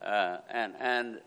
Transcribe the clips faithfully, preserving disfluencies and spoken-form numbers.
Uh, and and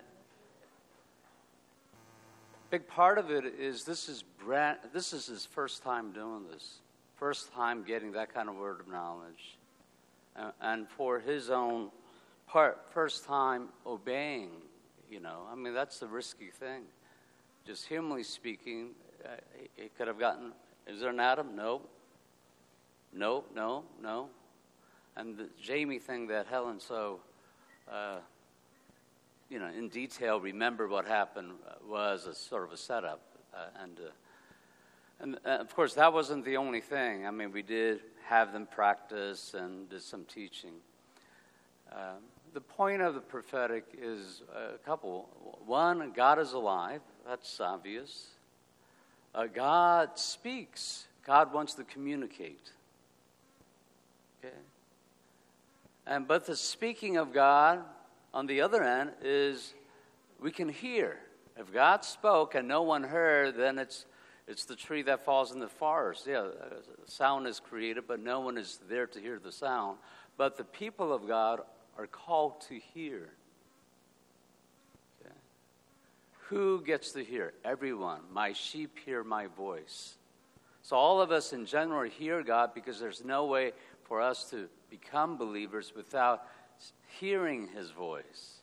big part of it is this is brand, this is his first time doing this, first time getting that kind of word of knowledge, uh, and for his own part, first time obeying. You know, I mean that's a risky thing. Just humanly speaking, uh, he, he could have gotten. Is there an Adam? No. No, no, no. And the Jamie thing that Helen so, uh, you know, in detail remembered what happened was a sort of a setup. Uh, and, uh, and uh, of course, that wasn't the only thing. I mean, we did have them practice and did some teaching. Uh, the point of the prophetic is a couple. One, God is alive. That's obvious. Uh, God speaks. God wants to communicate. Okay? And but the speaking of God, on the other end, is we can hear. If God spoke and no one heard, then it's it's the tree that falls in the forest. Yeah, sound is created, but no one is there to hear the sound. But the people of God are called to hear. Okay? Who gets to hear? Everyone. My sheep hear my voice. So all of us in general hear God because there's no way for us to become believers without hearing his voice.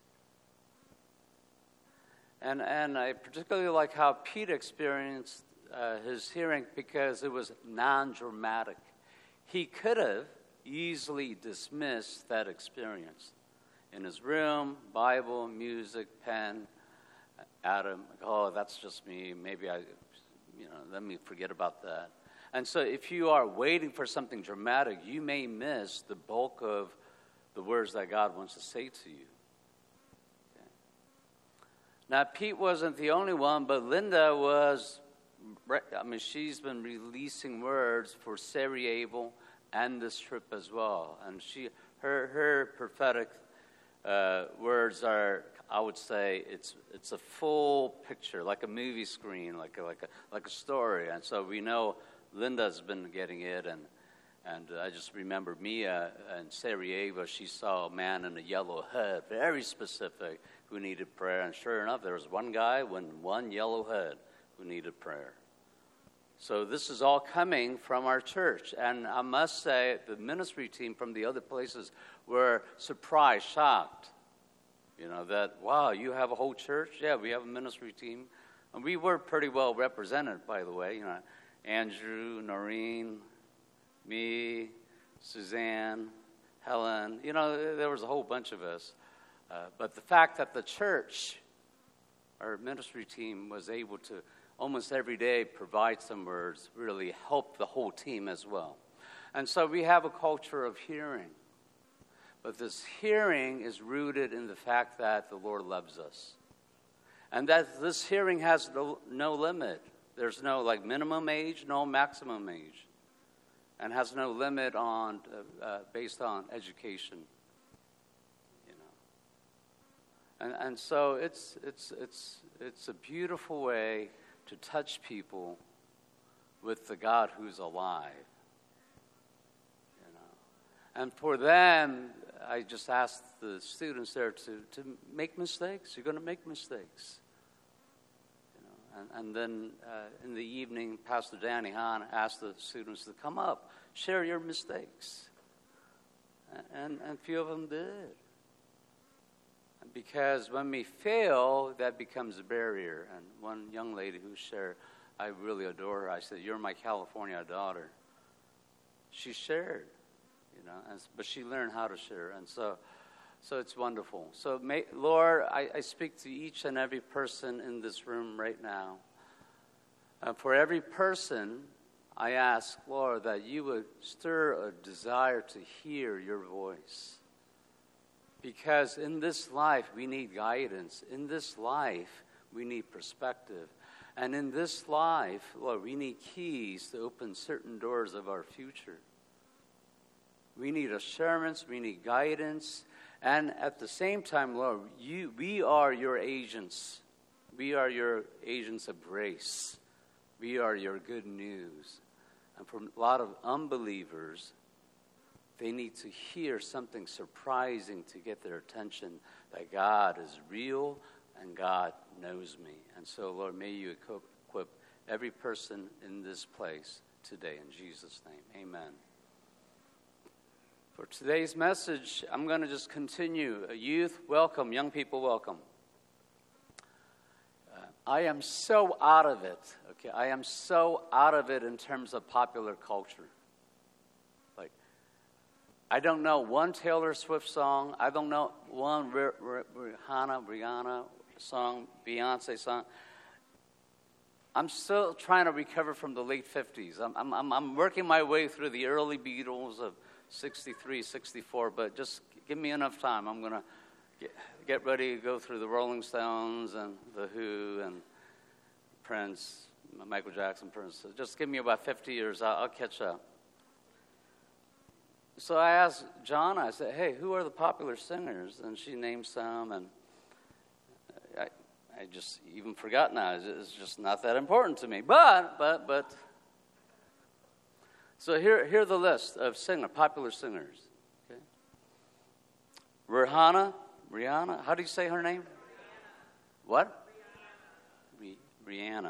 And and I particularly like how Pete experienced uh, his hearing because it was non-dramatic. He could have easily dismissed that experience. In his room, Bible, music, pen, Adam, oh, that's just me. Maybe I, you know, let me forget about that. And so if you are waiting for something dramatic, you may miss the bulk of the words that God wants to say to you. Okay. Now, Pete wasn't the only one, but Linda was, I mean, she's been releasing words for Sarajevo and this trip as well. And she, her, her prophetic uh, words are, I would say, it's it's a full picture, like a movie screen, like a, like a, like a story. And so we know Linda's been getting it, and and I just remember Mia in Sarajevo, she saw a man in a yellow hood, very specific, who needed prayer. And sure enough, there was one guy with one yellow hood who needed prayer. So this is all coming from our church. And I must say, the ministry team from the other places were surprised, shocked. You know, that, wow, you have a whole church? Yeah, we have a ministry team. And we were pretty well represented, by the way, you know. Andrew, Noreen, me, Suzanne, Helen. You know, there was a whole bunch of us. Uh, but the fact that the church, our ministry team, was able to almost every day provide some words really helped the whole team as well. And so we have a culture of hearing. But this hearing is rooted in the fact that the Lord loves us. And that this hearing has no, no limit. There's no like minimum age, no maximum age, and has no limit on uh, uh, based on education. You know, and and so it's it's it's it's a beautiful way to touch people with the God who's alive. You know, and for them, I just asked the students there to to make mistakes. You're going to make mistakes. And, and then uh, in the evening, Pastor Danny Hahn asked the students to come up, share your mistakes. And, and a few of them did. Because when we fail, that becomes a barrier. And one young lady who shared, I really adore her. I said, you're my California daughter. She shared, you know, and, but she learned how to share. And so... So it's wonderful. So, may, Lord, I, I speak to each and every person in this room right now. And for every person, I ask, Lord, that you would stir a desire to hear your voice. Because in this life, we need guidance. In this life, we need perspective. And in this life, Lord, we need keys to open certain doors of our future. We need assurance. We need guidance. And at the same time, Lord, you, we are your agents. We are your agents of grace. We are your good news. And for a lot of unbelievers, They need to hear something surprising to get their attention, that God is real and God knows me. And so, Lord, may you equip, equip every person in this place today. In Jesus' name, amen. For today's message, I'm going to just continue. Youth, welcome. Young people, welcome. Uh, I am so out of it, okay? I am so out of it in terms of popular culture. Like, I don't know one Taylor Swift song. I don't know one Rihanna, Rihanna song, Beyonce song. I'm still trying to recover from the late fifties. I'm, I'm, I'm working my way through the early Beatles of sixty-three, sixty-four, but just give me enough time. I'm going to get, get ready to go through the Rolling Stones and The Who and Prince, Michael Jackson, Prince. So just give me about fifty years. I'll, I'll catch up. So I asked John, I said, hey, who are the popular singers? And she named some, and I, I just even forgot now. It's, it's just not that important to me. But, but, but... So here, here are the list of singer, popular singers. Okay. Rihanna, Rihanna, how do you say her name? Rihanna. What? Rihanna. Rihanna.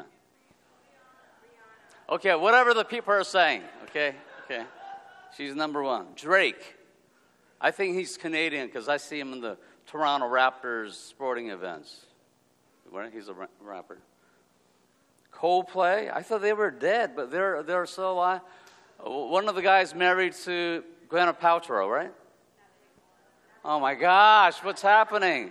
Okay, whatever the people are saying. Okay, okay. She's number one. Drake. I think he's Canadian because I see him in the Toronto Raptors sporting events. He's a rapper. Coldplay. I thought they were dead, but they're they're still alive. One of the guys married to Gwyneth Paltrow, right? Oh my gosh, what's happening?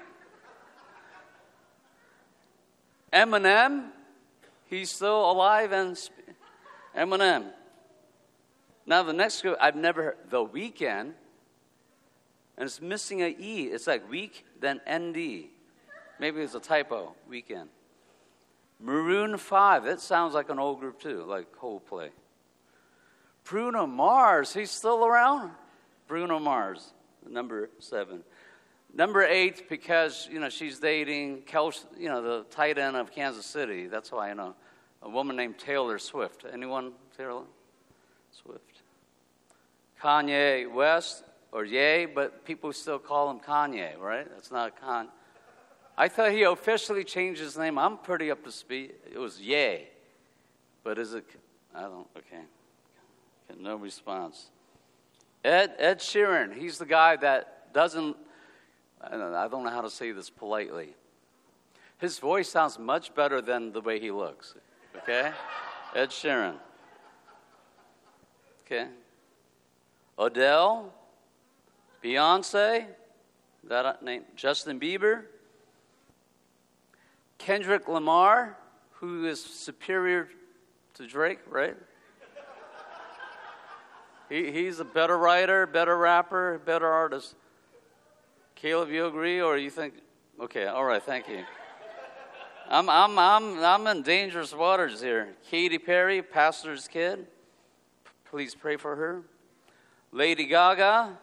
Eminem, he's still alive and sp- Eminem. Now the next group, I've never heard, The Weeknd, and it's missing an E. It's like week, then N D. Maybe it's a typo, Weekend. Maroon five, that sounds like an old group too, like Coldplay. Bruno Mars, he's still around? Bruno Mars, number seven. Number eight, because, you know, she's dating, Kels, you know, the tight end of Kansas City. That's why I know. A woman named Taylor Swift. Anyone, Taylor Swift? Kanye West, or Ye, but people still call him Kanye, right? That's not Kanye. I thought he officially changed his name. I'm pretty up to speed. It was Ye. But is it, I don't, okay. Okay, no response. Ed Ed Sheeran, he's the guy that doesn't, I don't know, I don't know how to say this politely. His voice sounds much better than the way he looks, okay? Ed Sheeran. Okay. Adele, Beyonce, that name, Justin Bieber, Kendrick Lamar, who is superior to Drake, right? He, he's a better writer, better rapper, better artist. Caleb, you agree, or you think? Okay, all right, thank you. I'm I'm I'm I'm in dangerous waters here. Katy Perry, pastor's kid. P- please pray for her. Lady Gaga,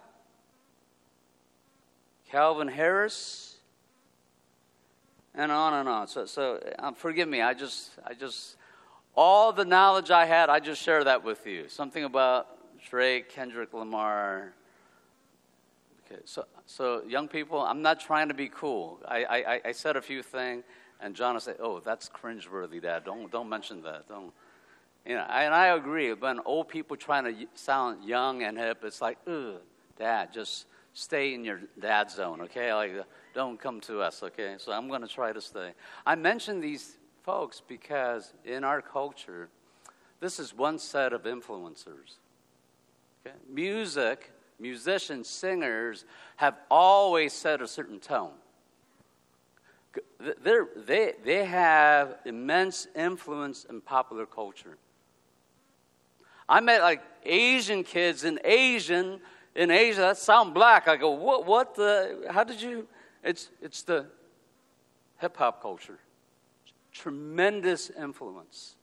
Calvin Harris, and on and on. So so um, forgive me. I just I just all the knowledge I had, I just share that with you. Something about Drake, Kendrick Lamar. Okay, so so young people, I'm not trying to be cool. I I, I said a few things, and John will say, "Oh, that's cringeworthy, Dad. Don't don't mention that. Don't." You know, I, and I agree. When old people trying to sound young and hip, it's like, ugh, Dad, just stay in your dad zone, okay? Like, don't come to us, okay? So I'm going to try to stay. I mention these folks because in our culture, this is one set of influencers. Okay? Music, musicians, singers have always set a certain tone. They're, they they have immense influence in popular culture. I met like Asian kids in Asian in Asia that sound black. I go, what? What the? How did you? It's it's the hip hop culture. Tremendous influence.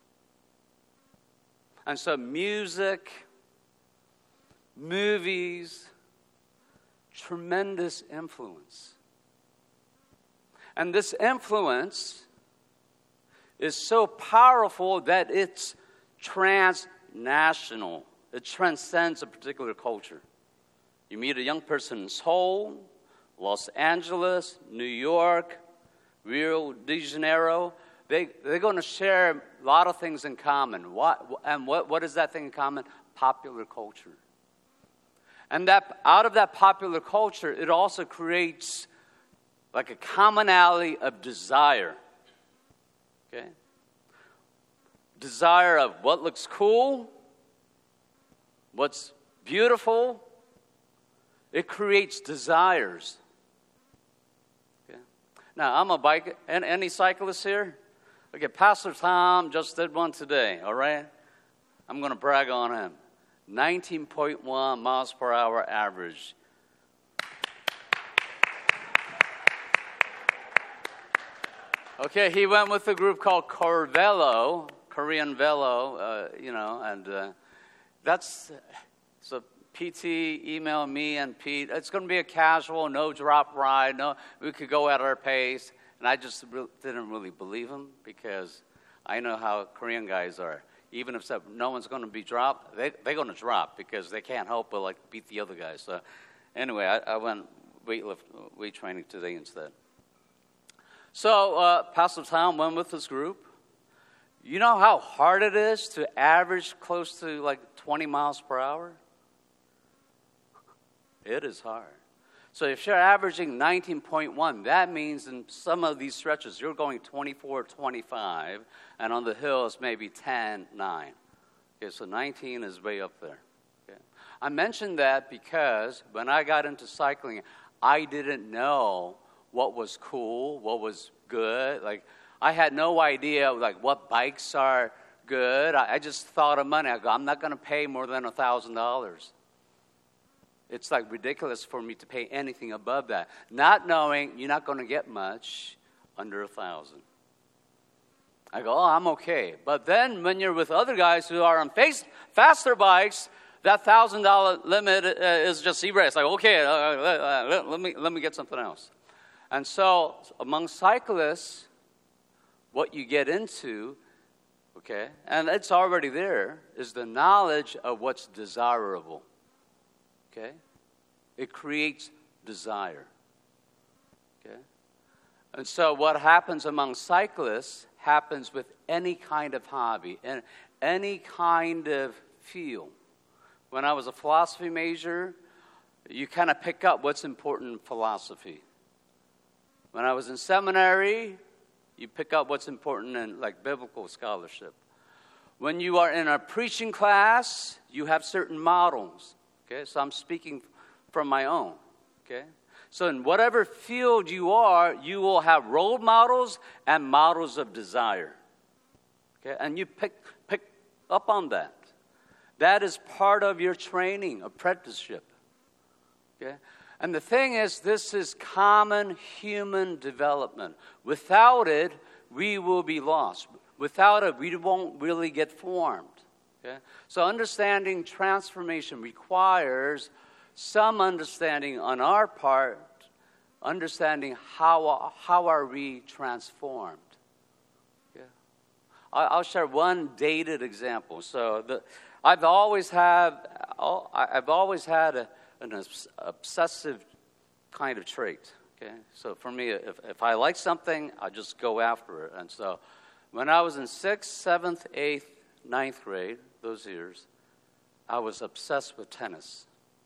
And so music, movies, tremendous influence. And this influence is so powerful that it's transnational. It transcends a particular culture. You meet a young person in Seoul, Los Angeles, New York, Rio de Janeiro. They, they're going to share a lot of things in common. What, and what, what is that thing in common? Popular culture. And that out of that popular culture, it also creates like a commonality of desire. Okay? Desire of what looks cool, what's beautiful. It creates desires. Okay? Now, I'm a bike. Any cyclists here? Okay, Pastor Tom just did one today, all right? I'm going to brag on him. nineteen point one miles per hour average. Okay, he went with a group called Corvelo, Korean Velo, uh, you know, and uh, that's, so P T emailed me and Pete. It's going to be a casual, no drop ride. No, we could go at our pace. And I just re- didn't really believe him because I know how Korean guys are. Even if no one's going to be dropped, they, they're going to drop because they can't help but like beat the other guys. So anyway, I, I went weight lift, weight training today instead. So uh, Pastor Tom went with this group. You know how hard it is to average close to like twenty miles per hour? It is hard. So if you're averaging nineteen point one, that means in some of these stretches you're going twenty-four, twenty-five, and on the hills maybe ten, nine. Okay, so nineteen is way up there. Okay. I mentioned that because when I got into cycling, I didn't know what was cool, what was good. Like I had no idea like what bikes are good. I, I just thought of money. I go, I'm not going to pay more than one thousand dollars. It's like ridiculous for me to pay anything above that. Not knowing you're not going to get much under a thousand. I go, oh, I'm okay. But then when you're with other guys who are on face, faster bikes, that thousand dollar limit uh, is just erased. Like, okay, uh, uh, let, let me let me get something else. And so among cyclists, what you get into, okay, and it's already there, is the knowledge of what's desirable. Okay? It creates desire. Okay? And so what happens among cyclists happens with any kind of hobby and any kind of field. When I was a philosophy major, you kind of pick up what's important in philosophy. When I was in seminary, you pick up what's important in like biblical scholarship. When you are in a preaching class, you have certain models. Okay, so I'm speaking from my own, okay? So in whatever field you are, you will have role models and models of desire, okay? And you pick, pick up on that. That is part of your training, apprenticeship, okay? And the thing is, this is common human development. Without it, we will be lost. Without it, we won't really get formed. Okay? So understanding transformation requires some understanding on our part, understanding how, how are we transformed. Yeah. I'll share one dated example. So the, I've always had, I've always had a, an obsessive kind of trait. Okay? So for me, if, if I like something, I just go after it. And so when I was in sixth, seventh, eighth, ninth grade, those years, I was obsessed with tennis.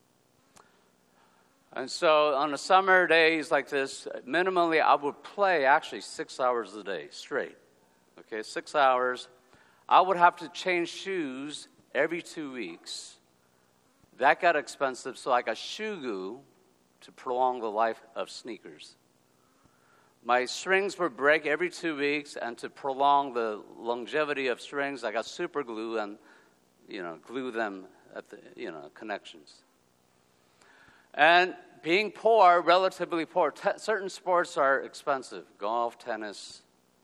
And so on the summer days like this, minimally I would play actually six hours a day straight. Okay, six hours. I would have to change shoes every two weeks. That got expensive, so I got shoe glue to prolong the life of sneakers. My strings would break every two weeks, and to prolong the longevity of strings, I got super glue and, you know, glue them at the, you know, connections. And being poor, relatively poor, t- certain sports are expensive. Golf, tennis,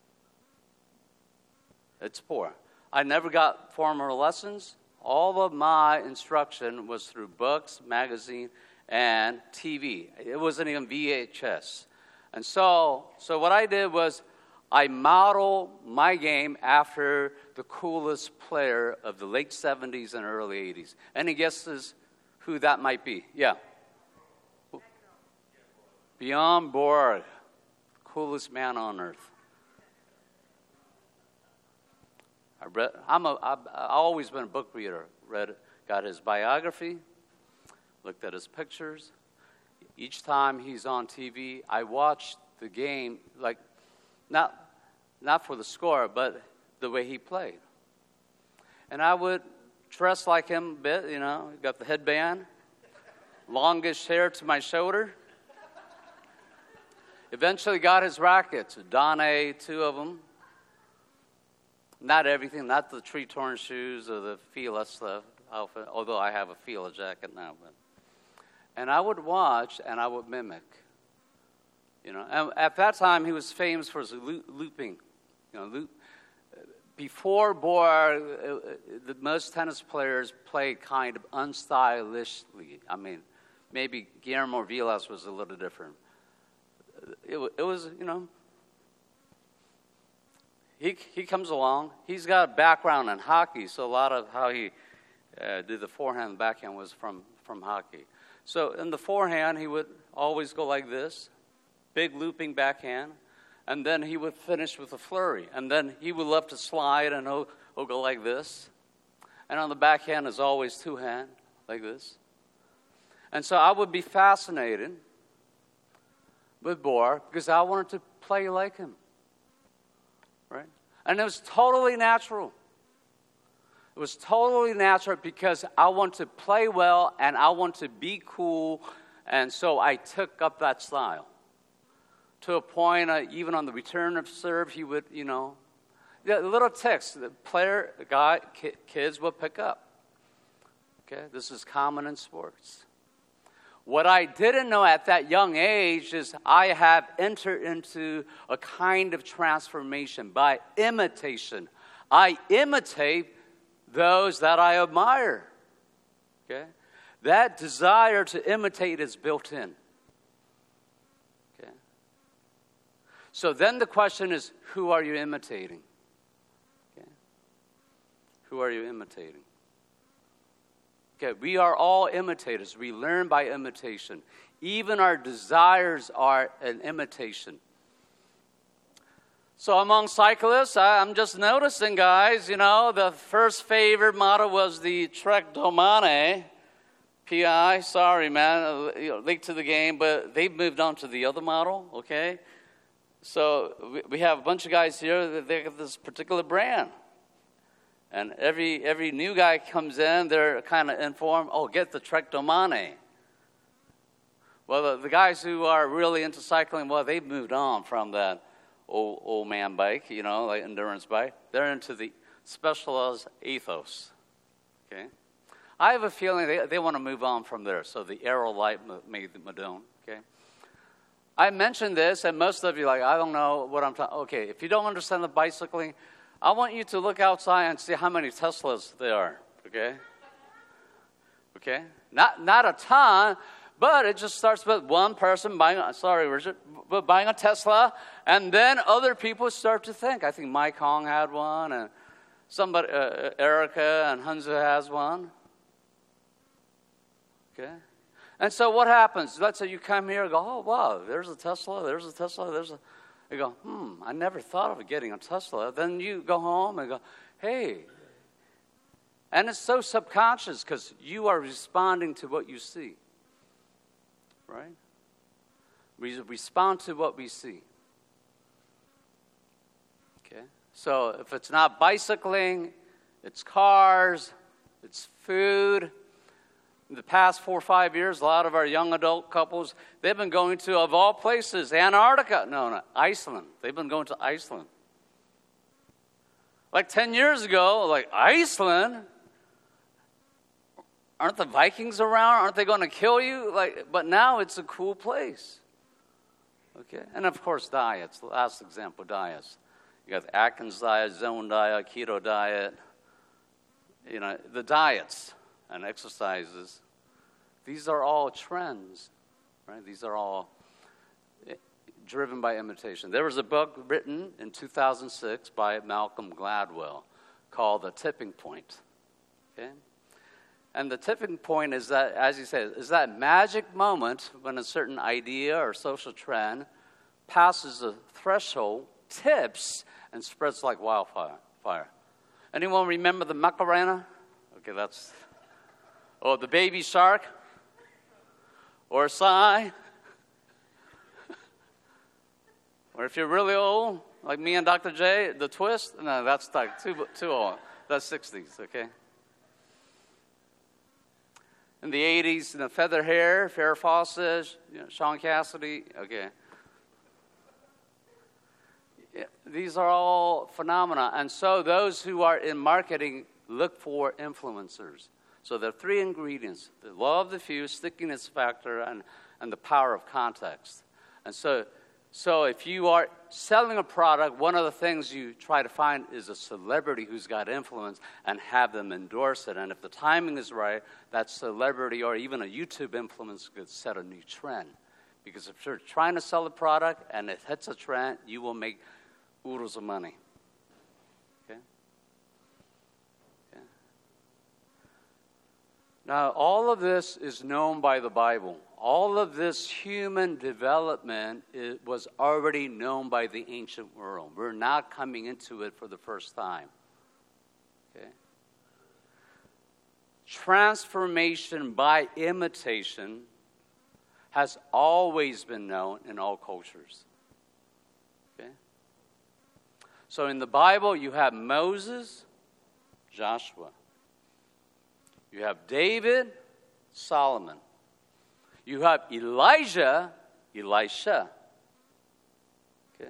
it's poor. I never got formal lessons. All of my instruction was through books, magazine, and T V. It wasn't even V H S. And so, so what I did was I modeled my game after the coolest player of the late seventies and early eighties. Any guesses who that might be? Yeah. Bjorn Borg, coolest man on earth. I read, I'm a, I've, I've always been a book reader. Read, got his biography, looked at his pictures. Each time he's on T V, I watch the game, like, not, not for the score, but the way he played. And I would dress like him a bit, you know, got the headband, longish hair to my shoulder. Eventually got his rackets, Donne, two of them. Not everything, not the tree-torn shoes or the Fila stuff, outfit, although I have a Fila jacket now. But. And I would watch and I would mimic. You know, and at that time he was famous for his looping. You know, loop. Before Borg, the most tennis players played kind of unstylishly. I mean, maybe Guillermo Vilas was a little different. It, it was, you know, he he comes along. He's got a background in hockey, so a lot of how he uh, did the forehand and backhand was from, from hockey. So in the forehand, he would always go like this, big looping backhand, and then he would finish with a flurry. And then he would love to slide, and he'll, he'll go like this. And on the backhand is always two-hand, like this. And so I would be fascinated with Borg because I wanted to play like him, right? And it was totally natural. It was totally natural because I want to play well and I want to be cool, and so I took up that style. To a point, uh, even on the return of serve, he would, you know, the little ticks the player, guy, ki- kids would pick up. Okay, this is common in sports. What I didn't know at that young age is I have entered into a kind of transformation by imitation. I imitate those that I admire. Okay? That desire to imitate is built in. Okay? So then the question is, who are you imitating? Okay? Who are you imitating? Okay, we are all imitators. We learn by imitation. Even our desires are an imitation. So among cyclists, I'm just noticing, guys, you know, the first favorite model was the Trek Domane. P I, sorry, man, you know, late to the game, but they've moved on to the other model, okay? So we have a bunch of guys here that they have this particular brand. And every every new guy comes in, they're kind of informed, oh, get the Trek Domane. Well, the, the guys who are really into cycling, well, they've moved on from that old, old man bike, you know, like endurance bike. They're into the Specialized Ethos, okay? I have a feeling they, they want to move on from there, so the Aerolite made the Madone, okay? I mentioned this, and most of you are like, I don't know what I'm talking. Okay, if you don't understand the bicycling, I want you to look outside and see how many Teslas there are, okay? Okay? Not not a ton, but it just starts with one person buying, a, sorry, Richard, but buying a Tesla, and then other people start to think. I think Mike Hong had one, and somebody, uh, Erica and Hunza has one. Okay? And so what happens? Let's say you come here and go, oh, wow, there's a Tesla, there's a Tesla, there's a... You go, hmm, I never thought of getting a Tesla. Then you go home and go, hey. And it's so subconscious because you are responding to what you see. Right? We respond to what we see. Okay? So if it's not bicycling, it's cars, it's food. In the past four or five years, a lot of our young adult couples, they've been going to, of all places, Antarctica. No, no, Iceland. They've been going to Iceland. Like ten years ago, like, Iceland? Aren't the Vikings around? Aren't they going to kill you? Like, but now it's a cool place. Okay? And, of course, diets. The last example, diets. You got the Atkins diet, Zone diet, keto diet. You know, the diets and exercises, these are all trends, right? These are all driven by imitation. There was a book written in two thousand six by Malcolm Gladwell called The Tipping Point, okay? And the tipping point is that, as you said, is that magic moment when a certain idea or social trend passes the threshold, tips, and spreads like wildfire. Fire. Anyone remember the Macarena? Okay, that's... Or the baby shark? Or Psy? Or if you're really old, like me and Doctor J, the twist? No, that's like too, too old. That's sixties, okay? In the eighties, you know, feather hair, Farrah Fawcett, you know, Sean Cassidy, okay. Yeah, these are all phenomena. And so those who are in marketing look for influencers. So there are three ingredients: the law of the few, stickiness factor, and, and the power of context. And so, so if you are selling a product, one of the things you try to find is a celebrity who's got influence and have them endorse it. And if the timing is right, that celebrity or even a YouTube influence could set a new trend. Because if you're trying to sell a product and it hits a trend, you will make oodles of money. Okay? Okay. Now, all of this is known by the Bible. All of this human development is, was already known by the ancient world. We're not coming into it for the first time. Okay? Transformation by imitation has always been known in all cultures. Okay? So in the Bible, you have Moses, Joshua. You have David, Solomon. You have Elijah, Elisha. Okay?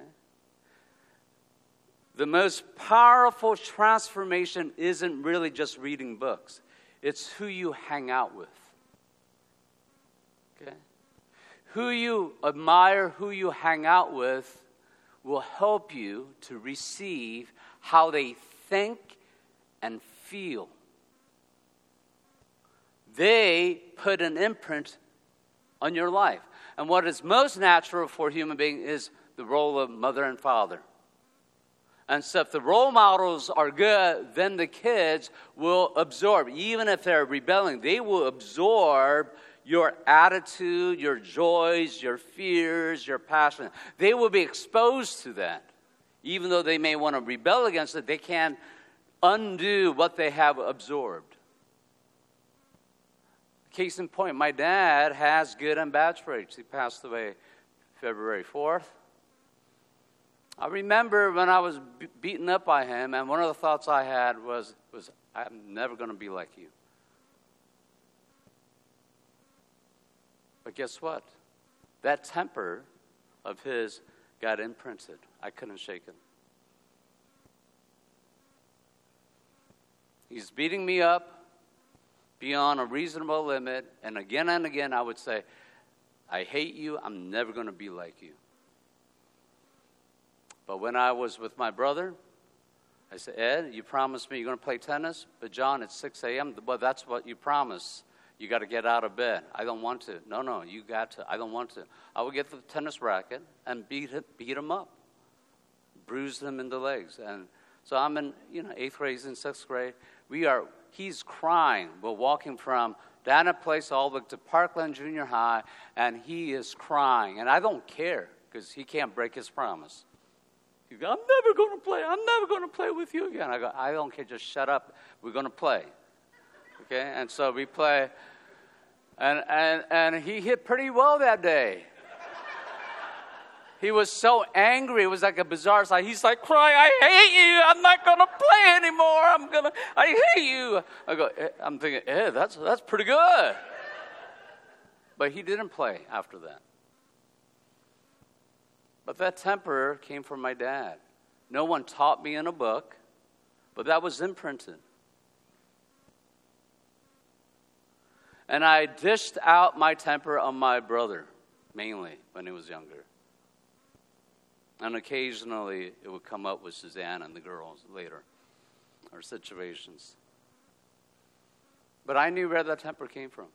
The most powerful transformation isn't really just reading books. It's who you hang out with. Okay? Who you admire, who you hang out with will help you to receive how they think and feel. They put an imprint on your life. And what is most natural for a human being is the role of mother and father. And so if the role models are good, then the kids will absorb. Even if they're rebelling, they will absorb your attitude, your joys, your fears, your passion. They will be exposed to that. Even though they may want to rebel against it, they can't undo what they have absorbed. Case in point, my dad has good and bad traits. He passed away February fourth. I remember when I was be- beaten up by him, and one of the thoughts I had was, was I'm never going to be like you. But guess what? That temper of his got imprinted. I couldn't shake it. He's beating me up beyond a reasonable limit, and again and again I would say, I hate you, I'm never going to be like you. But when I was with my brother, I said, Ed, you promised me you're going to play tennis, but John, it's six a.m., well, that's what you promised. You got to get out of bed. I don't want to. No, no, you got to. I don't want to. I would get the tennis racket and beat him, beat him up, bruise him in the legs. And so I'm in, you know, eighth grade, he's in sixth grade. We are, he's crying. We're walking from Dana Place all the way to Parkland Junior High, and he is crying. And I don't care because he can't break his promise. He goes, I'm never going to play. I'm never going to play with you again. I go, I don't care. Just shut up. We're going to play. Okay? And so we play. And, and, and he hit pretty well that day. He was so angry. It was like a bizarre sight. He's like crying, I hate you. I'm not going to play anymore. I'm going to, I hate you. I go, I'm thinking, eh, that's, that's pretty good. But he didn't play after that. But that temper came from my dad. No one taught me in a book, but that was imprinted. And I dished out my temper on my brother, mainly, when he was younger. And occasionally it would come up with Suzanne and the girls later, or situations. But I knew where that temper came from.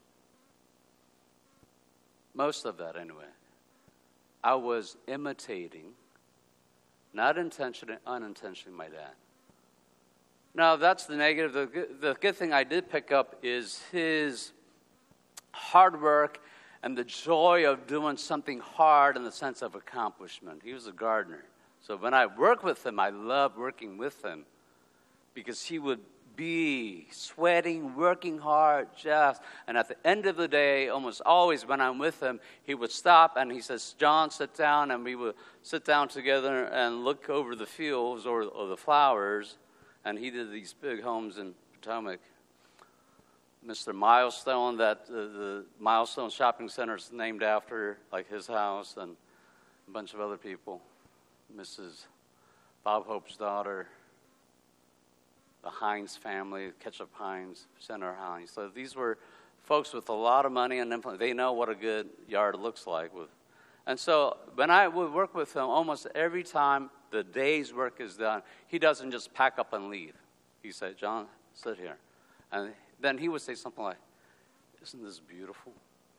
Most of that, anyway. I was imitating, not intentionally, unintentionally, my dad. Now, that's the negative. The good, the good thing I did pick up is his hard work and the joy of doing something hard in the sense of accomplishment. He was a gardener. So when I work with him, I love working with him because he would be sweating, working hard, just, and at the end of the day, almost always when I'm with him, he would stop and he says, John, sit down, and we would sit down together and look over the fields or, or the flowers, and he did these big homes in Potomac. Mister Milestone, that uh, the Milestone Shopping Center is named after, like his house, and a bunch of other people. Missus Bob Hope's daughter, the Hines family, Ketchup Hines, Senator Hines. So these were folks with a lot of money and influence. They know what a good yard looks like. With, and so when I would work with him, almost every time the day's work is done, he doesn't just pack up and leave. He said, John, sit here. And then he would say something like, isn't this beautiful?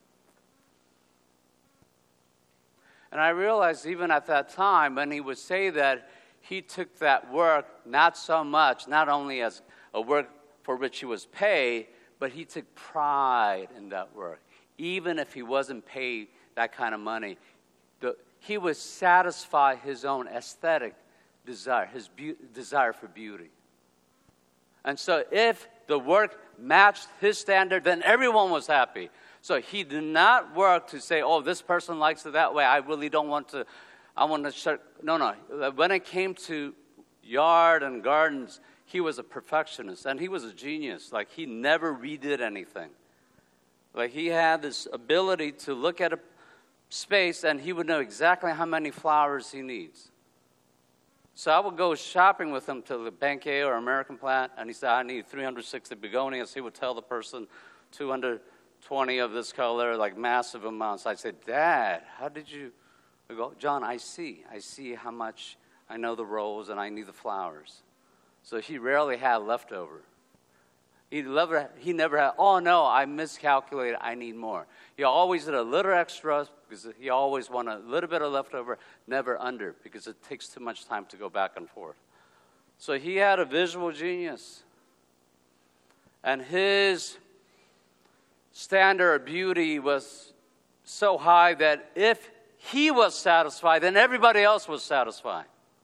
And I realized even at that time when he would say that, he took that work not so much, not only as a work for which he was paid, but he took pride in that work. Even if he wasn't paid that kind of money, the, he would satisfy his own aesthetic desire, his be- desire for beauty. And so if the work matched his standard, then everyone was happy. So he did not work to say, oh, this person likes it that way. I really don't want to, I want to start. No, no. When it came to yard and gardens, he was a perfectionist, and he was a genius. Like, he never redid anything. Like, he had this ability to look at a space, and he would know exactly how many flowers he needs. So I would go shopping with him to the Banquet or American Plant, and he said, I need three hundred sixty begonias. He would tell the person two hundred twenty of this color, like massive amounts. I'd say, Dad, how did you... I go, John, I see. I see how much I know the rows and I need the flowers. So he rarely had leftover. He never, he never had, oh, no, I miscalculated. I need more. He always did a little extra because he always wanted a little bit of leftover, never under, because it takes too much time to go back and forth. So he had a visual genius. And his standard of beauty was so high that if he was satisfied, then everybody else was satisfied.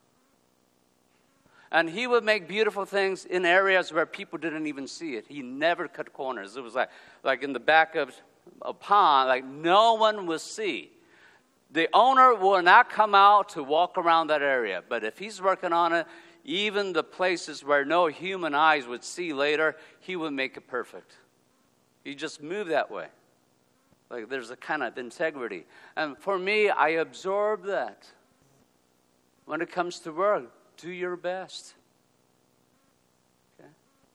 And he would make beautiful things in areas where people didn't even see it. He never cut corners. It was like, like in the back of a pond, like no one would see. The owner will not come out to walk around that area. But if he's working on it, even the places where no human eyes would see later, he would make it perfect. He just moved that way. Like there's a kind of integrity. And for me, I absorb that. When it comes to work, do your best. Okay?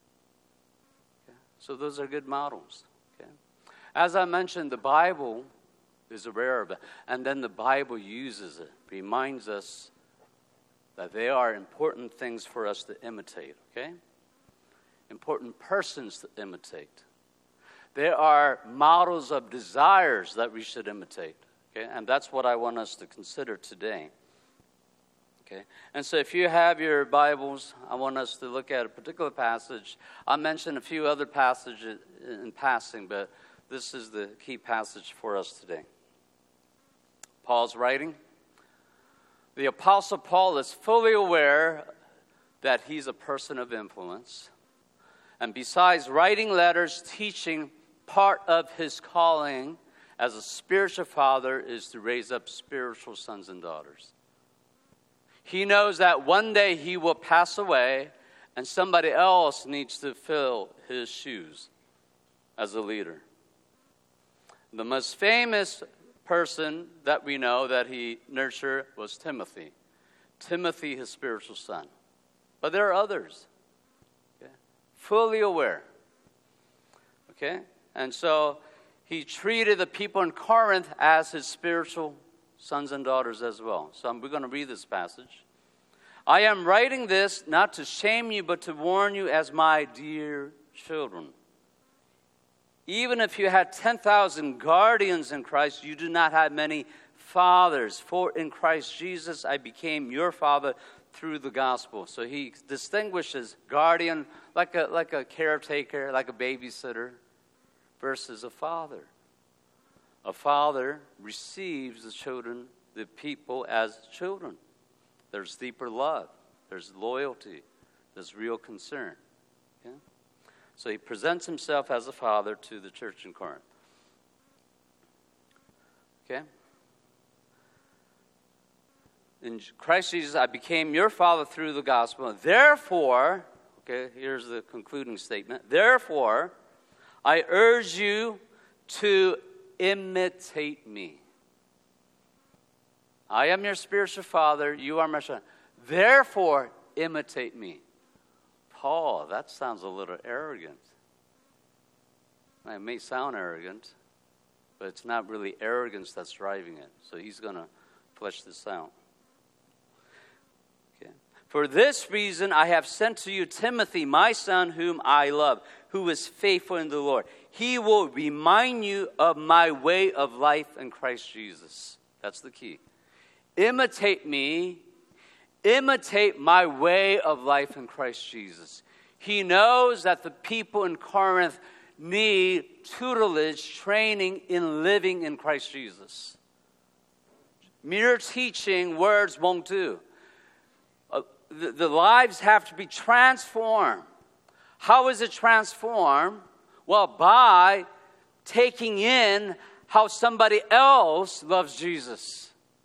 Okay. So those are good models. Okay? As I mentioned, the Bible is aware of it. And then the Bible uses it. Reminds us that they are important things for us to imitate. Okay? Important persons to imitate. There are models of desires that we should imitate, okay? And that's what I want us to consider today, okay? And so if you have your Bibles, I want us to look at a particular passage. I'll mention a few other passages in passing, but this is the key passage for us today. Paul's writing. The Apostle Paul is fully aware that he's a person of influence. And besides writing letters, teaching, part of his calling as a spiritual father is to raise up spiritual sons and daughters. He knows that one day he will pass away and somebody else needs to fill his shoes as a leader. The most famous person that we know that he nurtured was Timothy. Timothy, his spiritual son. But there are others. Okay? Fully aware. Okay? And so he treated the people in Corinth as his spiritual sons and daughters as well. So we're going to read this passage. I am writing this not to shame you, but to warn you as my dear children. Even if you had ten thousand guardians in Christ, you do not have many fathers, for in Christ Jesus I became your father through the gospel. So he distinguishes guardian, like a, like a caretaker, like a babysitter, versus a father. A father receives the children, the people, as children. There's deeper love. There's loyalty. There's real concern. Okay? So he presents himself as a father to the church in Corinth. Okay? In Christ Jesus, I became your father through the gospel. Therefore, okay, here's the concluding statement. Therefore, I urge you to imitate me. I am your spiritual father. You are my son. Therefore, imitate me. Paul, that sounds a little arrogant. It may sound arrogant, but it's not really arrogance that's driving it. So he's going to flesh this out. Okay. For this reason, I have sent to you Timothy, my son, whom I love, who is faithful in the Lord. He will remind you of my way of life in Christ Jesus. That's the key. Imitate me. Imitate my way of life in Christ Jesus. He knows that the people in Corinth need tutelage, training in living in Christ Jesus. Mere teaching words won't do. Uh, the, the lives have to be transformed. How is it transformed? Well, by taking in how somebody else loves Jesus.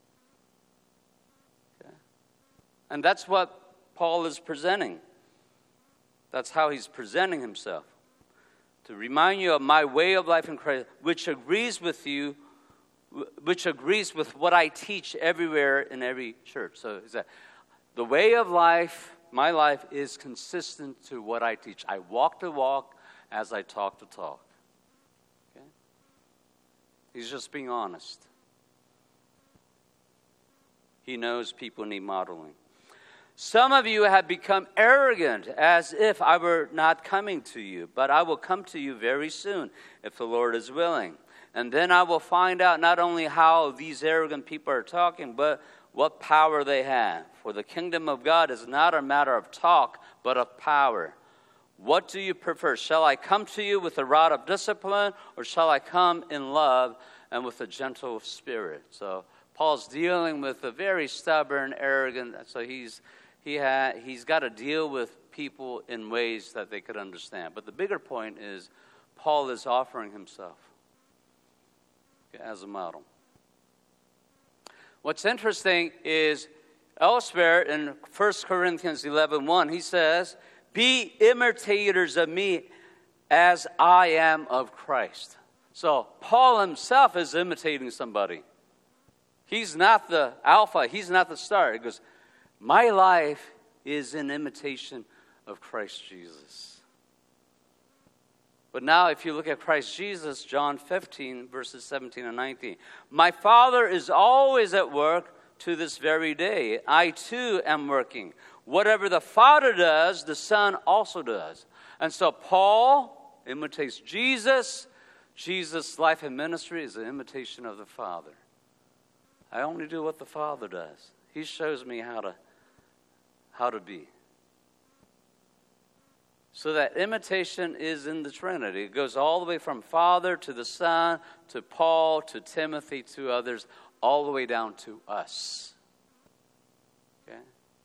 Okay. And that's what Paul is presenting. That's how he's presenting himself. To remind you of my way of life in Christ, which agrees with you, which agrees with what I teach everywhere in every church. So is that the way of life, my life, is consistent to what I teach. I walk the walk as I talk the talk. Okay? He's just being honest. He knows people need modeling. Some of you have become arrogant, as if I were not coming to you. But I will come to you very soon, if the Lord is willing. And then I will find out not only how these arrogant people are talking, but what power they have. For the kingdom of God is not a matter of talk, but of power. What do you prefer? Shall I come to you with a rod of discipline, or shall I come in love and with a gentle spirit? So Paul's dealing with a very stubborn, arrogant, so he's He ha, he's got to deal with people in ways that they could understand. But the bigger point is Paul is offering himself as a model. What's interesting is elsewhere in First Corinthians eleven one, he says, be imitators of me as I am of Christ. So Paul himself is imitating somebody. He's not the alpha. He's not the star. He goes, my life is in imitation of Christ Jesus. But now if you look at Christ Jesus, John fifteen, verses seventeen and nineteen. My Father is always at work to this very day. I too am working. Whatever the Father does, the Son also does. And so Paul imitates Jesus. Jesus' life and ministry is an imitation of the Father. I only do what the Father does. He shows me how to how to be. So that imitation is in the Trinity. It goes all the way from Father to the Son, to Paul, to Timothy, to others, all the way down to us. Okay?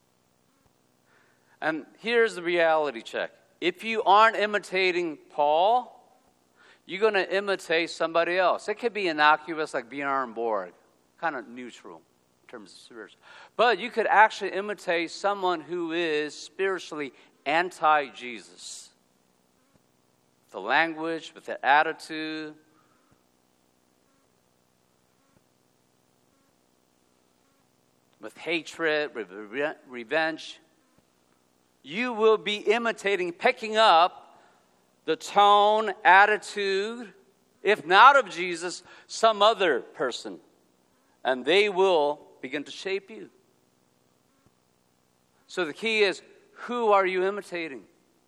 And here's the reality check. If you aren't imitating Paul, you're going to imitate somebody else. It could be innocuous, like Bjorn Borg, kind of neutral in terms of spiritual. But you could actually imitate someone who is spiritually anti-Jesus. The language, with the attitude. With hatred, with re- revenge. You will be imitating, picking up the tone, attitude, if not of Jesus, some other person. And they will begin to shape you. So the key is, who are you imitating?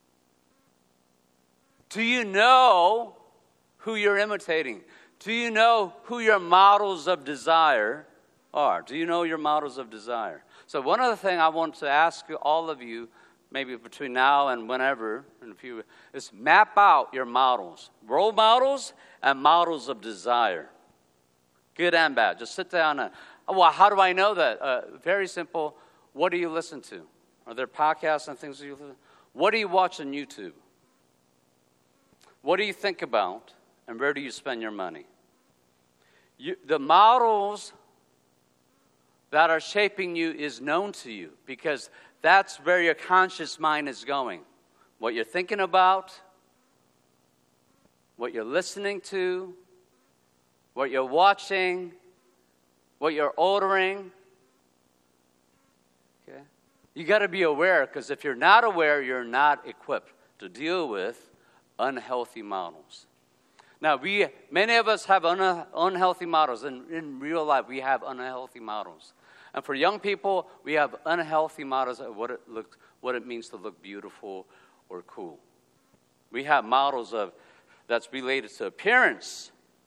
Do you know who you're imitating? Do you know who your models of desire are? Do you know your models of desire? So one other thing I want to ask all of you, maybe between now and whenever, in a few, is map out your models. Role models and models of desire. Good and bad. Just sit down and, well, how do I know that? Uh, very simple. What do you listen to? Are there podcasts and things that you listen to? What do you watch on YouTube? What do you think about? And where do you spend your money? You, the models that are shaping you is known to you because that's where your conscious mind is going. What you're thinking about, what you're listening to, what you're watching, what you're ordering. Okay? You got to be aware, because if you're not aware, you're not equipped to deal with unhealthy models. Now, we many of us have un, unhealthy models. In, in real life, we have unhealthy models. And for young people, we have unhealthy models of what it looks, what it means to look beautiful or cool. We have models of that's related to appearance.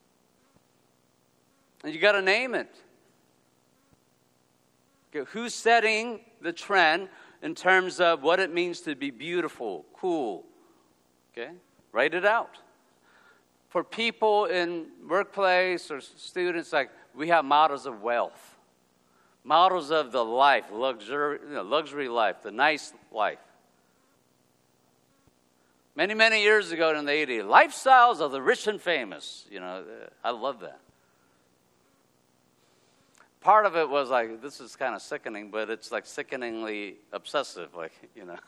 And you got to name it. Okay, who's setting the trend in terms of what it means to be beautiful, cool? Okay, write it out. For people in workplace or students, like we have models of wealth, models of the life, luxury, you know, luxury life, the nice life. Many, many years ago in the eighties, lifestyles of the rich and famous. You know, I love that. Part of it was like, this is kind of sickening, but it's like sickeningly obsessive, like, you know.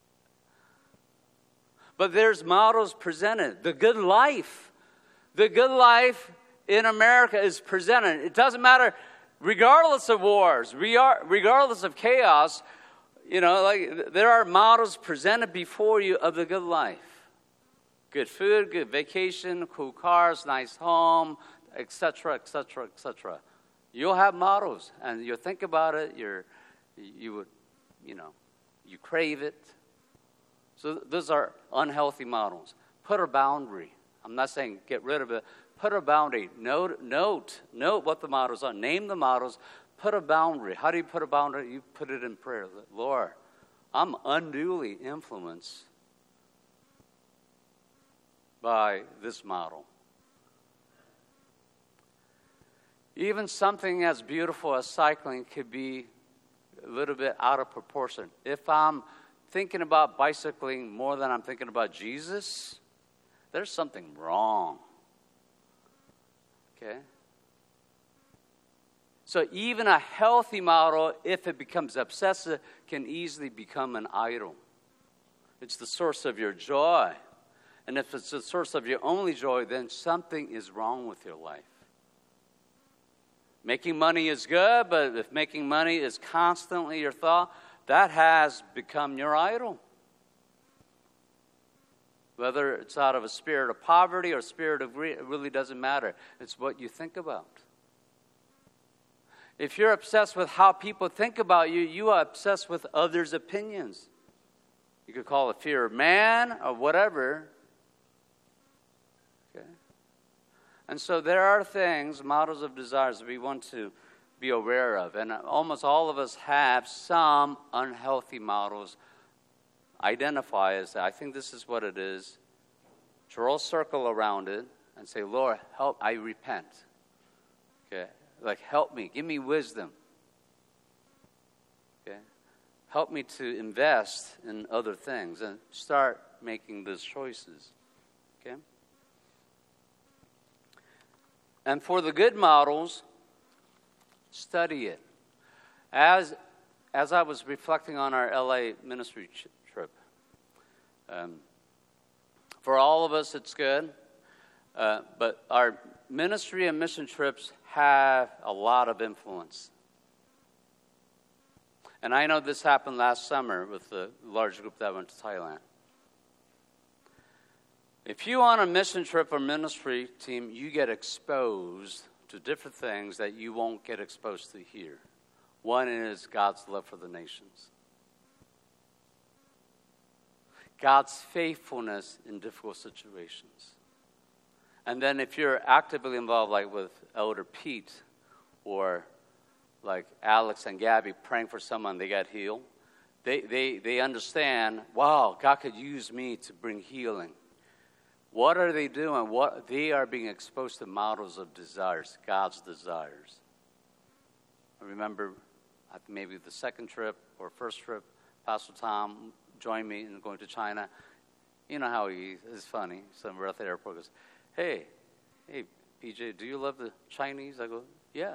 But there's models presented. The good life. The good life in America is presented. It doesn't matter, regardless of wars, regardless of chaos, you know, like there are models presented before you of the good life. Good food, good vacation, cool cars, nice home, et cetera, et cetera, et cetera. You'll have models, and you'll think about it. You're, you would, you know, you crave it. So those are unhealthy models. Put a boundary. I'm not saying get rid of it. Put a boundary. Note, note, note what the models are. Name the models. Put a boundary. How do you put a boundary? You put it in prayer. Lord, I'm unduly influenced by this model. Even something as beautiful as cycling could be a little bit out of proportion. If I'm thinking about bicycling more than I'm thinking about Jesus, there's something wrong. Okay? So even a healthy model, if it becomes obsessive, can easily become an idol. It's the source of your joy. And if it's the source of your only joy, then something is wrong with your life. Making money is good, but if making money is constantly your thought, that has become your idol. Whether it's out of a spirit of poverty or a spirit of greed, it really doesn't matter. It's what you think about. If you're obsessed with how people think about you, you are obsessed with others' opinions. You could call it fear of man or whatever. Okay? And so there are things, models of desires, that we want to be aware of. And almost all of us have some unhealthy models. Identify as, I think this is what it is. Draw a circle around it and say, Lord, help, I repent. Okay? Like, help me, give me wisdom. Okay? Help me to invest in other things and start making those choices. Okay? And for the good models, study it. As, as I was reflecting on our L A ministry ch- trip, um, for all of us it's good, uh, but our ministry and mission trips have a lot of influence. And I know this happened last summer with the large group that went to Thailand. If you on a mission trip or ministry team, you get exposed to different things that you won't get exposed to here. One is God's love for the nations. God's faithfulness in difficult situations. And then if you're actively involved, like with Elder Pete or like Alex and Gabby praying for someone, they got healed. They, they, they understand, wow, God could use me to bring healing. What are they doing? What they are being exposed to models of desires, God's desires. I remember maybe the second trip or first trip, Pastor Tom joined me in going to China. You know how he is funny. So we're at the airport, goes, hey, hey, P J, do you love the Chinese? I go, yeah.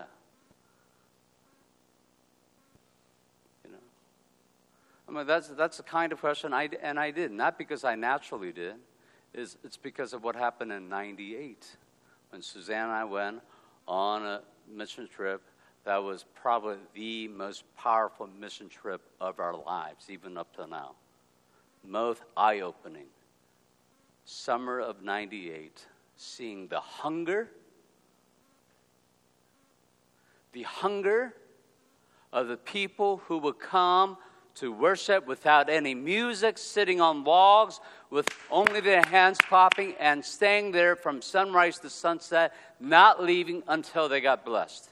You know, I mean, that's that's the kind of question I, and I did, not because I naturally did. Is it's because of what happened in ninety-eight when Suzanne and I went on a mission trip that was probably the most powerful mission trip of our lives, even up to now. Most eye-opening. Summer of ninety-eight, seeing the hunger, the hunger of the people who would come to worship without any music, sitting on logs with only their hands clapping and staying there from sunrise to sunset, not leaving until they got blessed.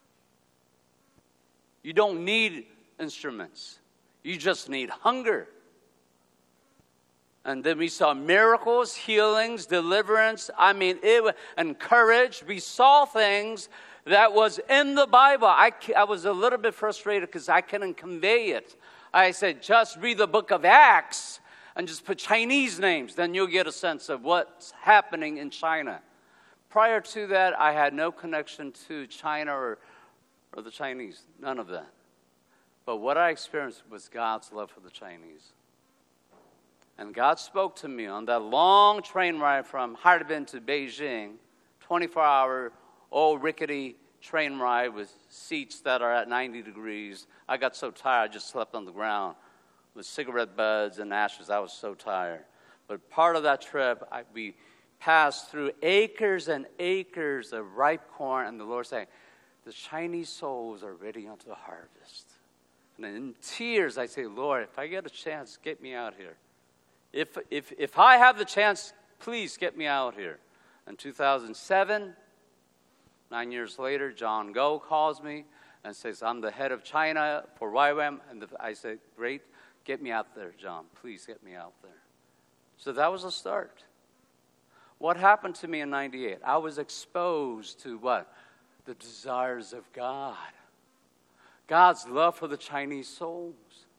You don't need instruments. You just need hunger. And then we saw miracles, healings, deliverance. I mean, it and courage. We saw things that was in the Bible. I, I was a little bit frustrated because I couldn't convey it. I said, just read the book of Acts and just put Chinese names. Then you'll get a sense of what's happening in China. Prior to that, I had no connection to China or, or the Chinese. None of that. But what I experienced was God's love for the Chinese. And God spoke to me on that long train ride from Harbin to Beijing, twenty-four hour, old rickety train ride with seats that are at ninety degrees. I got so tired, I just slept on the ground with cigarette butts and ashes. I was so tired. But part of that trip, I, we passed through acres and acres of ripe corn, and the Lord saying, the Chinese souls are ready unto the harvest. And in tears, I say, Lord, if I get a chance, get me out here. If if if I have the chance, please get me out here. In two thousand seven, nine years later, John Go calls me and says, I'm the head of China for Y WAM. And the, I said, great, get me out there, John. Please get me out there. So that was a start. What happened to me in ninety-eight? I was exposed to what? The desires of God. God's love for the Chinese souls.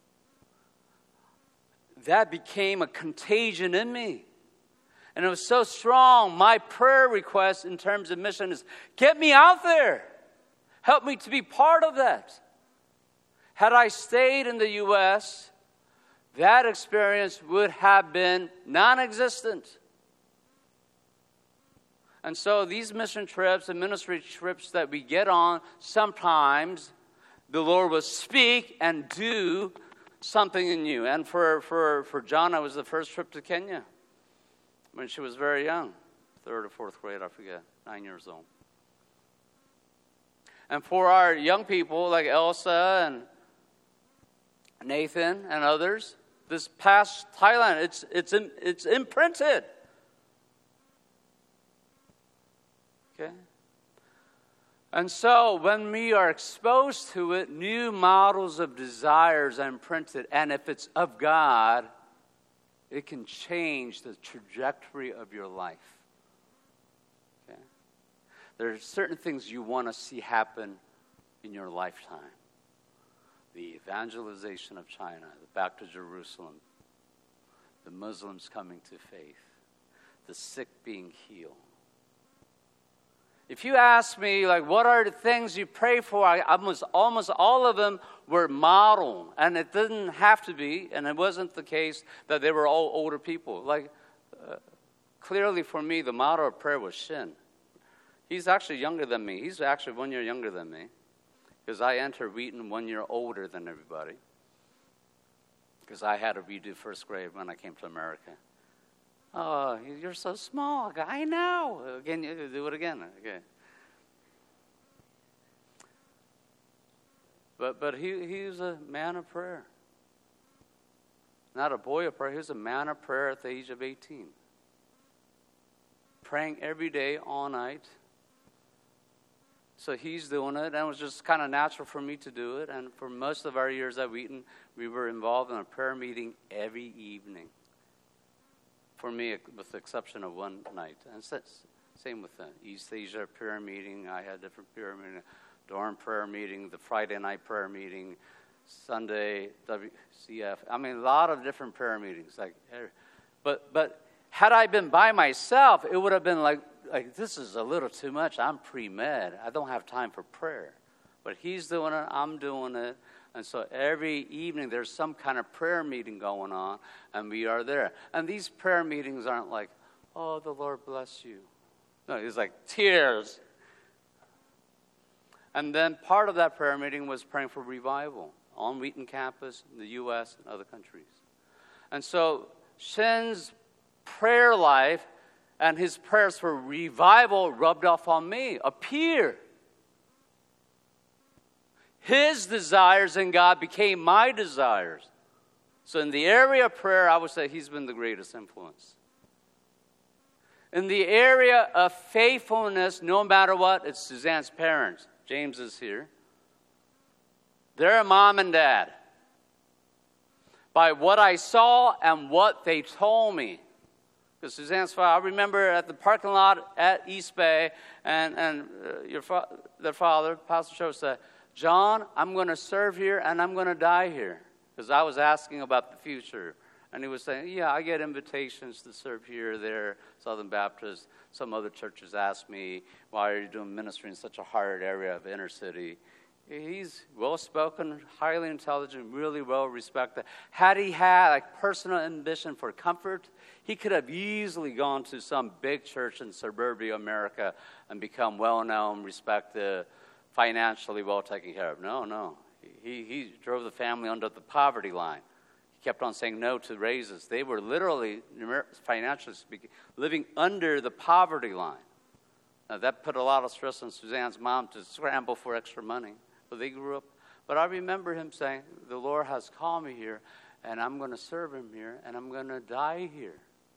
That became a contagion in me. And it was so strong. My prayer request in terms of mission is, get me out there. Help me to be part of that. Had I stayed in the U S, that experience would have been non-existent. And so these mission trips and ministry trips that we get on, sometimes the Lord will speak and do something in you. And for, for, for John, it was the first trip to Kenya when she was very young, third or fourth grade, I forget, nine years old. And for our young people like Elsa and Nathan and others, this past Thailand, it's it's in, it's imprinted. Okay? And so when we are exposed to it, new models of desires are imprinted. And if it's of God, it can change the trajectory of your life. Okay? There are certain things you want to see happen in your lifetime. The evangelization of China, the back to Jerusalem, the Muslims coming to faith, the sick being healed. If you ask me, like, what are the things you pray for, I, almost, almost all of them were modeled. And it didn't have to be, and it wasn't the case that they were all older people. Like, uh, clearly for me, the model of prayer was Shin. He's actually younger than me. He's actually one year younger than me. Because I entered Wheaton one year older than everybody. Because I had to redo first grade when I came to America. Oh, you're so small. I know. Again, you do it again. Okay. But but he he was a man of prayer. Not a boy of prayer. He was a man of prayer at the age of eighteen. Praying every day, all night, So he's doing it, and it was just kind of natural for me to do it. And for most of our years at Wheaton, we were involved in a prayer meeting every evening. For me, with the exception of one night. And same with the East Asia prayer meeting. I had different prayer meeting, dorm prayer meeting, the Friday night prayer meeting, Sunday W C F. I mean, a lot of different prayer meetings. Like, but but had I been by myself, it would have been like, like this is a little too much. I'm pre-med. I don't have time for prayer. But he's doing it. I'm doing it. And so every evening there's some kind of prayer meeting going on, and we are there. And these prayer meetings aren't like, oh, the Lord bless you. No, it's like tears. And then part of that prayer meeting was praying for revival on Wheaton campus, in the U S, and other countries. And so Shen's prayer life and his prayers for revival rubbed off on me, appeared. His desires in God became my desires. So in the area of prayer, I would say he's been the greatest influence. In the area of faithfulness, no matter what, it's Suzanne's parents. James is here. They're mom and dad. By what I saw and what they told me. Because Suzanne's father, I remember at the parking lot at East Bay, and, and uh, your fa- their father, Pastor Cho, said, John, I'm going to serve here and I'm going to die here. Because I was asking about the future. And he was saying, yeah, I get invitations to serve here, there, Southern Baptist. Some other churches ask me, why are you doing ministry in such a hard area of inner city? He's well-spoken, highly intelligent, really well-respected. Had he had like personal ambition for comfort, he could have easily gone to some big church in suburbia America and become well-known, respected, financially well taken care of. No, no. He, he drove the family under the poverty line. He kept on saying no to raises. They were literally, financially speaking, living under the poverty line. Now, that put a lot of stress on Suzanne's mom to scramble for extra money. But they grew up. But I remember him saying, the Lord has called me here, and I'm going to serve him here, and I'm going to die here.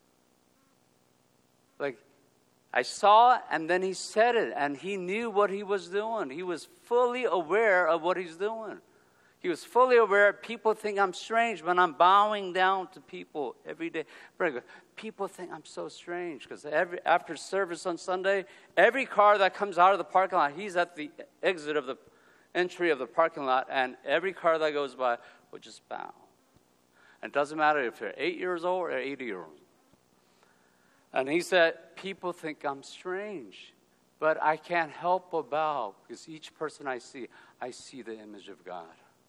Like, I saw it, and then he said it, and he knew what he was doing. He was fully aware of what he's doing. He was fully aware. People think I'm strange when I'm bowing down to people every day. People think I'm so strange because every after service on Sunday, every car that comes out of the parking lot, he's at the exit of the entry of the parking lot, and every car that goes by will just bow. And it doesn't matter if you're eight years old or eighty years old. And he said, people think I'm strange, but I can't help but bow because each person I see, I see the image of God.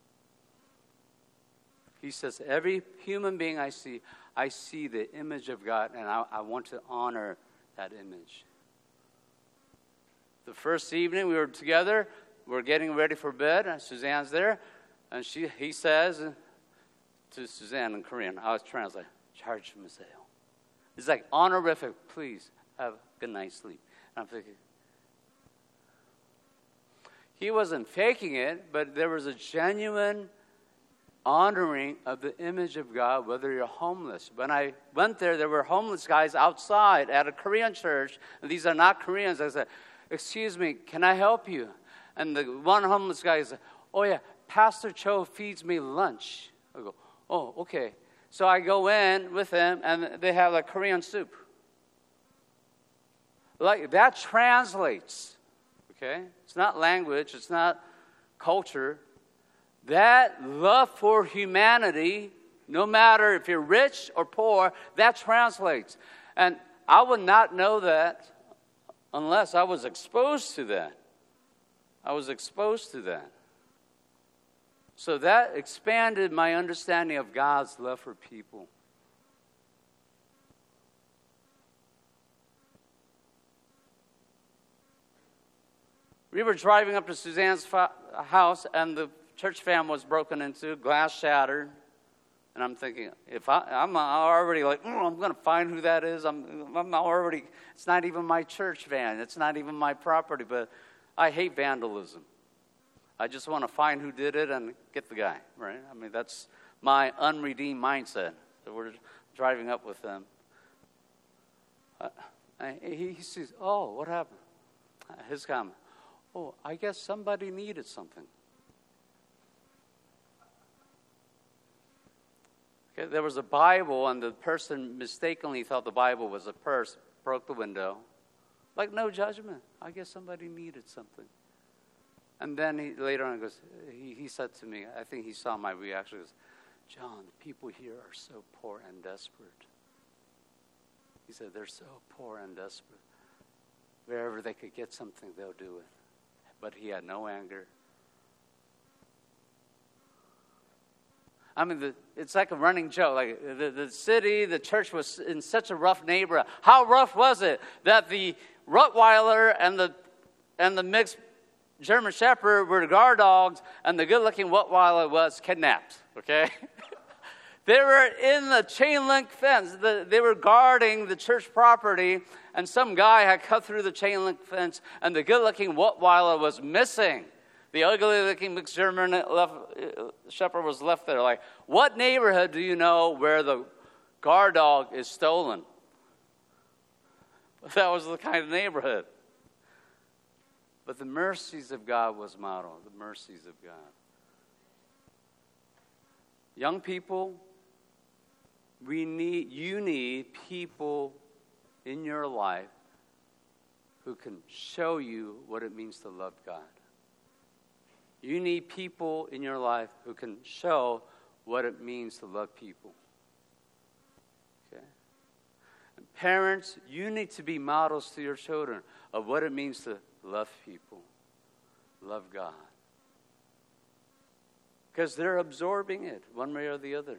He says, every human being I see, I see the image of God, and I, I want to honor that image. The first evening we were together, we're getting ready for bed, and Suzanne's there, and she he says to Suzanne in Korean, I was translating, charge Maseo. It's like honorific, please have a good night's sleep. And I'm thinking, he wasn't faking it, but there was a genuine honoring of the image of God, whether you're homeless. When I went there, there were homeless guys outside at a Korean church, and these are not Koreans. I said, excuse me, can I help you? And the one homeless guy said, oh yeah, Pastor Cho feeds me lunch. I go, oh, okay. So I go in with him, and they have like Korean soup. Like, that translates, okay? It's not language, it's not culture. That love for humanity, no matter if you're rich or poor, that translates. And I would not know that unless I was exposed to that. I was exposed to that. So that expanded my understanding of God's love for people. We were driving up to Suzanne's fa- house, and the church fan was broken into, glass shattered. And I'm thinking, if I, I'm already like, mm, I'm going to find who that is. I'm, I'm already, it's not even my church van. It's not even my property, but I hate vandalism. I just want to find who did it and get the guy, right? I mean, that's my unredeemed mindset. So we're driving up with them. Uh, he, he says, oh, what happened? Uh, his comment, Oh, I guess somebody needed something. Okay, there was a Bible, and the person mistakenly thought the Bible was a purse, broke the window. Like, no judgment. I guess somebody needed something. And then he, later on, he goes, he, he said to me, I think he saw my reaction, he goes, John, the people here are so poor and desperate. He said, they're so poor and desperate. Wherever they could get something, they'll do it. But he had no anger. I mean, the, it's like a running joke. Like the, the city, the church was in such a rough neighborhood. How rough was it that the Rottweiler and the and the mixed German Shepherd were guard dogs, and the good-looking Rottweiler was kidnapped? Okay, they were in the chain link fence. The, they were guarding the church property, and some guy had cut through the chain link fence, and the good-looking Rottweiler was missing. The ugly-looking mixed German left, uh, shepherd was left there. Like, what neighborhood do you know where the guard dog is stolen? That was the kind of neighborhood. But the mercies of God was modeled. The mercies of God. Young people, we need you need people in your life who can show you what it means to love God. You need people in your life who can show what it means to love people. Okay? And parents, you need to be models to your children of what it means to love people, love God. Because they're absorbing it one way or the other.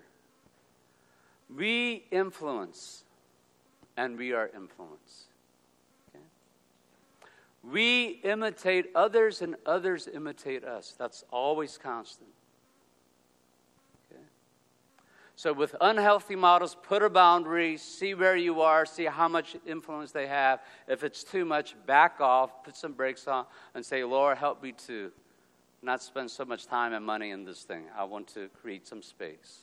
We influence, and we are influenced. We imitate others, and others imitate us. That's always constant. Okay? So with unhealthy models, put a boundary, see where you are, see how much influence they have. If it's too much, back off, put some brakes on, and say, Lord, help me to not spend so much time and money in this thing. I want to create some space.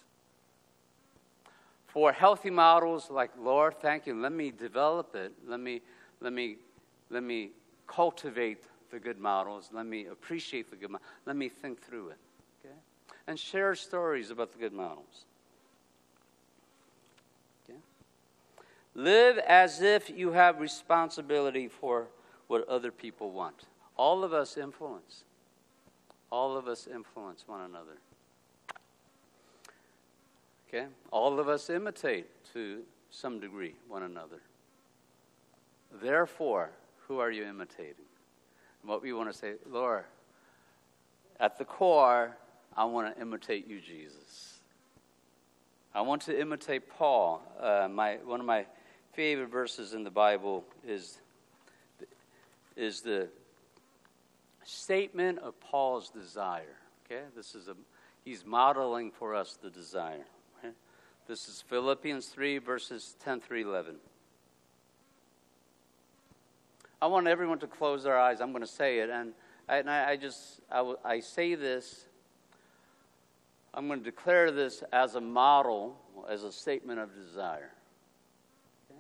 For healthy models, like, Lord, thank you. Let me develop it. Let me, let me, let me cultivate the good models. Let me appreciate the good models. Let me think through it. Okay? And share stories about the good models. Okay? Live as if you have responsibility for what other people want. All of us influence. All of us influence one another. Okay? All of us imitate to some degree one another. Therefore, who are you imitating? And what we want to say, Lord, at the core, I want to imitate you, Jesus. I want to imitate Paul. Uh, my one of my favorite verses in the Bible is, is the statement of Paul's desire. Okay, this is a he's modeling for us the desire. Okay? This is Philippians three, verses ten through eleven. I want everyone to close their eyes. I'm going to say it, and I, and I, I just I, I say this. I'm going to declare this as a model, as a statement of desire. Okay?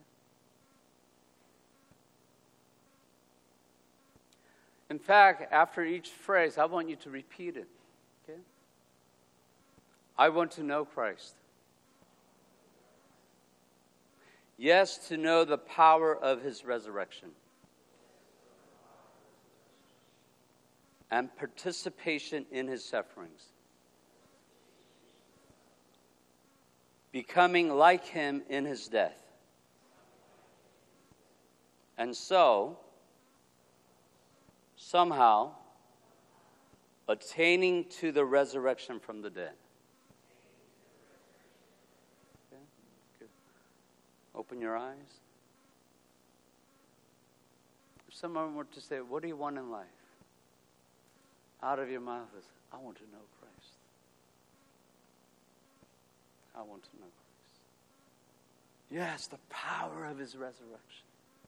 In fact, after each phrase, I want you to repeat it. Okay? I want to know Christ. Yes, to know the power of his resurrection. And participation in his sufferings. Becoming like him in his death. And so, somehow, attaining to the resurrection from the dead. Okay? Good. Open your eyes. If someone were to say, what do you want in life? Out of your mouth is, I want to know Christ. I want to know Christ. Yes, the power of his resurrection.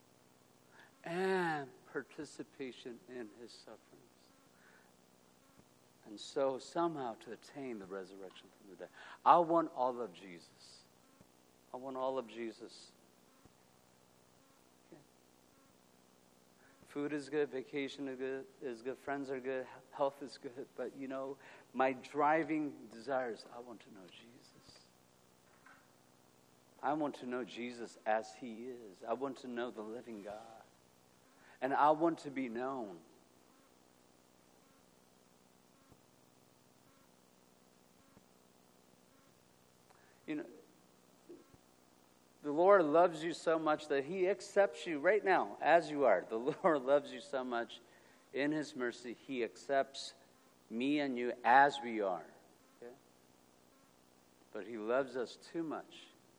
And participation in his sufferings. And so somehow to attain the resurrection from the dead. I want all of Jesus. I want all of Jesus. Okay. Food is good, vacation is good, is good, friends are good, health is good. But, you know, my driving desire is I want to know Jesus. I want to know Jesus as he is. I want to know the living God. And I want to be known. You know, the Lord loves you so much that he accepts you right now as you are. The Lord loves you so much. In his mercy, he accepts me and you as we are. Okay? But he loves us too much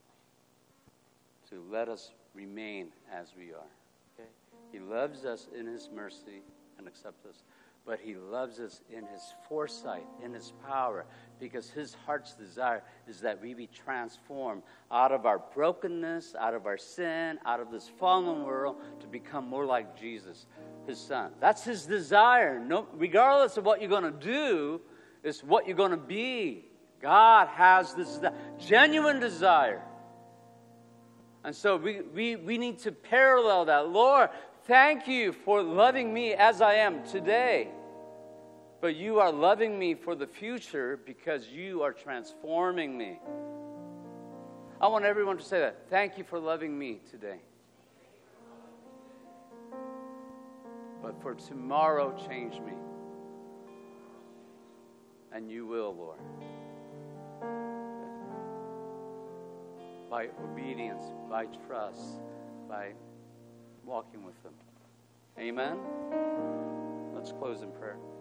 to let us remain as we are. Okay? He loves us in his mercy and accepts us. But he loves us in his foresight, in his power, because his heart's desire is that we be transformed out of our brokenness, out of our sin, out of this fallen world, to become more like Jesus, his son. That's his desire. No, regardless of what you're going to do, it's what you're going to be. God has this genuine desire. And so we, we, we need to parallel that. Lord, thank you for loving me as I am today. But you are loving me for the future because you are transforming me. I want everyone to say that. Thank you for loving me today. But for tomorrow, change me. And you will, Lord. By obedience, by trust, by walking with them. Amen? Let's close in prayer.